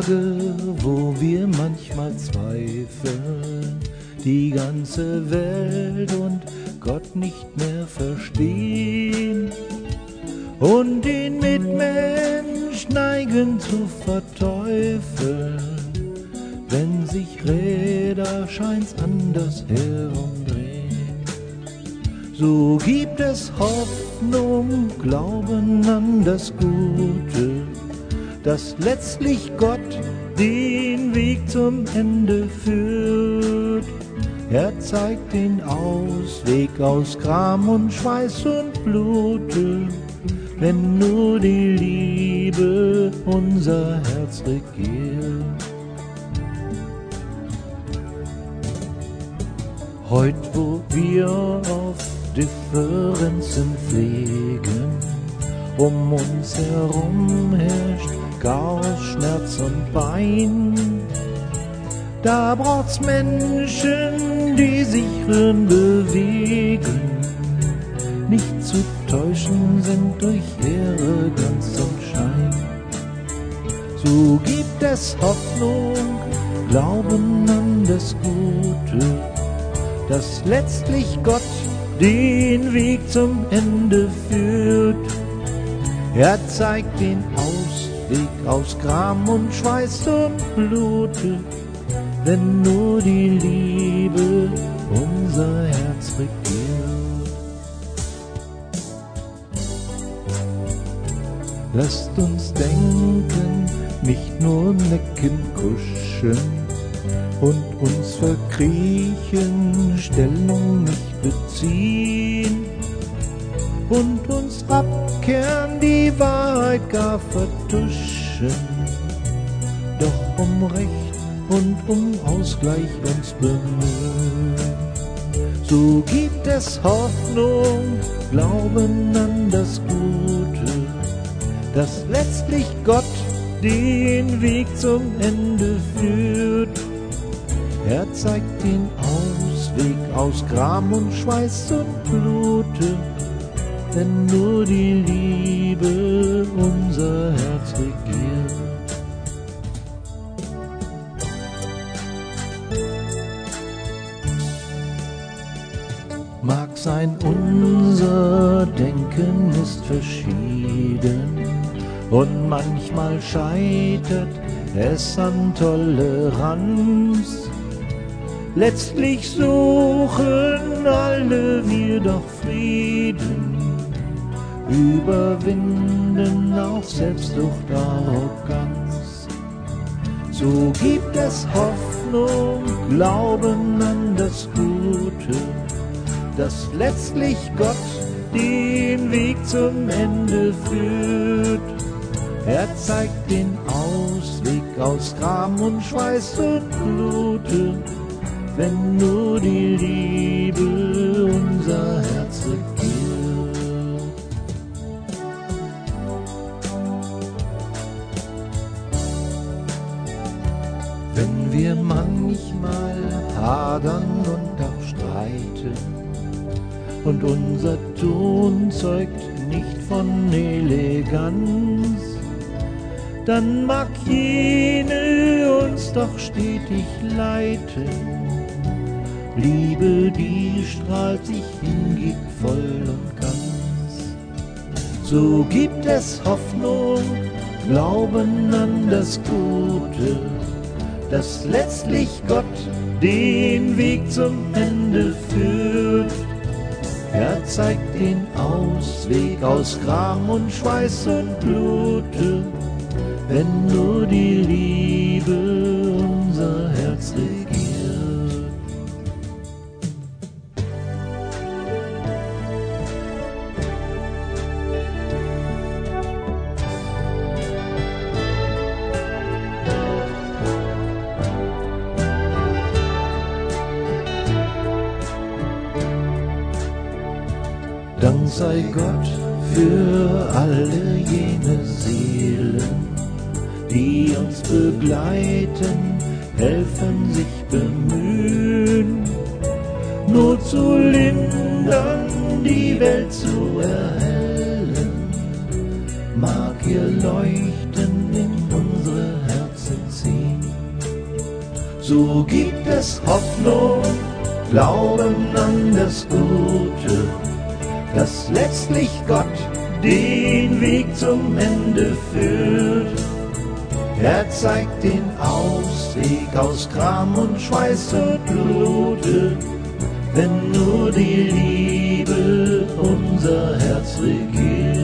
Tage, wo wir manchmal zweifeln, die ganze Welt und Gott nicht mehr verstehen und den Mitmensch neigen zu verteufeln, wenn sich Räder scheint's anders herumdrehen. So gibt es Hoffnung, Glauben an das Gute, dass letztlich Gott den Weg zum Ende führt. Er zeigt den Ausweg aus Gram und Schweiß und Blute, wenn nur die Liebe unser Herz regiert. Heut, wo wir auf Differenzen pflegen, um uns herum herrscht Chaos, Schmerz und Pein. Da braucht's Menschen, die sich rühren, bewegen, nicht zu täuschen sind durch Ehre, Glanz und Schein. So gibt es Hoffnung, Glauben an das Gute, dass letztlich Gott den Weg zum Ende führt. Er zeigt den Ausweg aus Gram und Schweiß und Blute, wenn nur die Liebe unser Herz regiert. Lasst uns denken, nicht nur necken, kuschen und uns verkriechen, Stellung nicht beziehen und uns abkehren, die Wahrheit gar vertuschen, doch um Recht und um Ausgleich uns bemühen. So gibt es Hoffnung, Glauben an das Gute, dass letztlich Gott den Weg zum Ende führt. Er zeigt den Ausweg aus Gram und Schweiß und Blute, wenn nur die Liebe unser Herz regiert. Mag sein, unser Denken ist verschieden und manchmal scheitert es an Toleranz. Letztlich suchen alle wir doch Frieden, überwinden auch Selbstsucht, Arroganz. So gibt es Hoffnung, Glauben an das Gute, dass letztlich Gott den Weg zum Ende führt. Er zeigt den Ausweg aus Gram und Schweiß und Blute, wenn nur die Liebe unser Herz regiert. Wenn wir manchmal hadern und auch streiten und unser Tun zeugt nicht von Eleganz, dann mag jene uns doch stetig leiten. Liebe, die strahlt, sich hingibt voll und ganz. So gibt es Hoffnung, Glauben an das Gute, dass letztlich Gott den Weg zum Ende führt. Er zeigt den Ausweg aus Gram und Schweiß und Blute, wenn nur die Liebe unser Herz regiert. Dank sei Gott für alle jene Seelen, die uns begleiten, helfen, sich bemühen, Not zu lindern, die Welt zu erhellen. Mag ihr leuchten in unsere Herzen So gibt es Hoffnung, Glauben an das Gute, dass letztlich Gott den Weg zum Ende führt. Er zeigt den Ausweg aus Gram und Schweiß und Blute, wenn nur die Liebe unser Herz regiert.